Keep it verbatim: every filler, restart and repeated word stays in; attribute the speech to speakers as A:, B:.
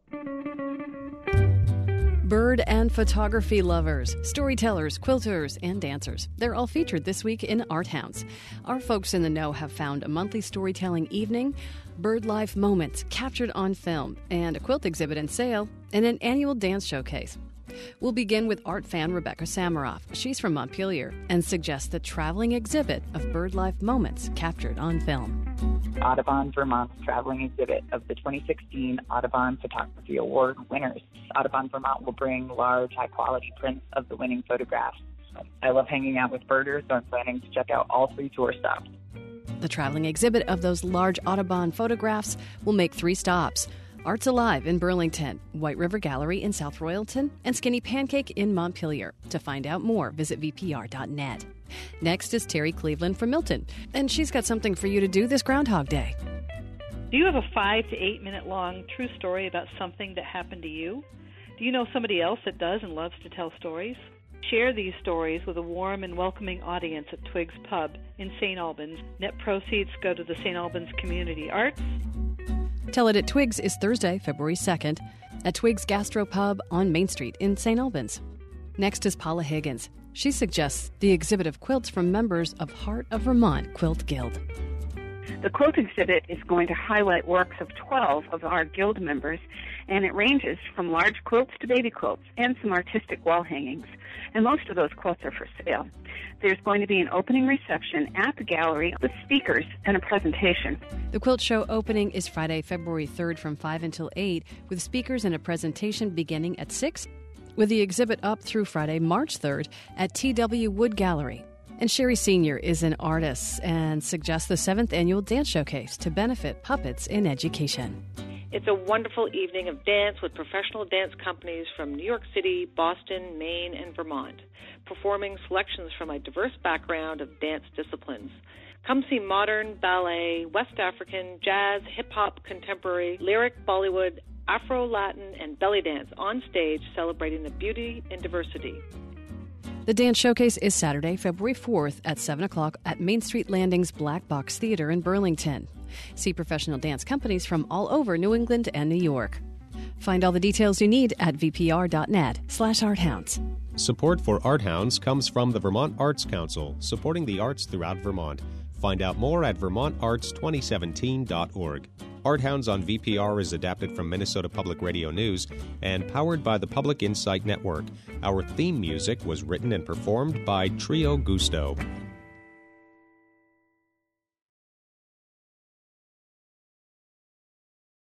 A: Bird and photography lovers, storytellers, quilters, and dancers. They're all featured this week in Art Hounds. Our folks in the know have found a monthly storytelling evening, bird life moments captured on film, and a quilt exhibit and sale, and an annual dance showcase. We'll begin with art fan Rebecca Samaroff. She's from Montpelier and suggests the traveling exhibit of bird life moments captured on film.
B: Audubon Vermont's traveling exhibit of the twenty sixteen Audubon Photography Award winners. Audubon Vermont will bring large, high-quality prints of the winning photographs. I love hanging out with birders, so I'm planning to check out all three tour stops.
A: The traveling exhibit of those large Audubon photographs will make three stops. Arts Alive in Burlington, White River Gallery in South Royalton, and Skinny Pancake in Montpelier. To find out more, visit v p r dot net. Next is Terry Cleveland from Milton, and she's got something for you to do this Groundhog Day.
C: Do you have a five to eight minute long true story about something that happened to you? Do you know somebody else that does and loves to tell stories? Share these stories with a warm and welcoming audience at Twiggs Pub in Saint Albans. Net proceeds go to the Saint Albans Community Arts.
A: Tell It at Twiggs is Thursday, February second, at Twiggs Gastro Pub on Main Street in Saint Albans. Next is Paula Higgins. She suggests the exhibit of quilts from members of Heart of Vermont Quilt Guild.
D: The quilt exhibit is going to highlight works of twelve of our guild members, and it ranges from large quilts to baby quilts and some artistic wall hangings. And most of those quilts are for sale. There's going to be an opening reception at the gallery with speakers and a presentation.
A: The quilt show opening is Friday, February third from five until eight, with speakers and a presentation beginning at six, with the exhibit up through Friday, March third at T W Wood Gallery. And Sherry Senior is an artist and suggests the seventh annual dance showcase to benefit puppets in education.
E: It's a wonderful evening of dance with professional dance companies from New York City, Boston, Maine, and Vermont, performing selections from a diverse background of dance disciplines. Come see modern, ballet, West African, jazz, hip-hop, contemporary, lyric, Bollywood, Afro-Latin, and belly dance on stage celebrating the beauty and diversity.
A: The dance showcase is Saturday, February fourth at seven o'clock at Main Street Landing's Black Box Theater in Burlington. See professional dance companies from all over New England and New York. Find all the details you need at v p r dot net slash art hounds.
F: Support for Art Hounds comes from the Vermont Arts Council, supporting the arts throughout Vermont. Find out more at vermont arts twenty seventeen dot org. Art Hounds on V P R is adapted from Minnesota Public Radio News and powered by the Public Insight Network. Our theme music was written and performed by Trio Gusto.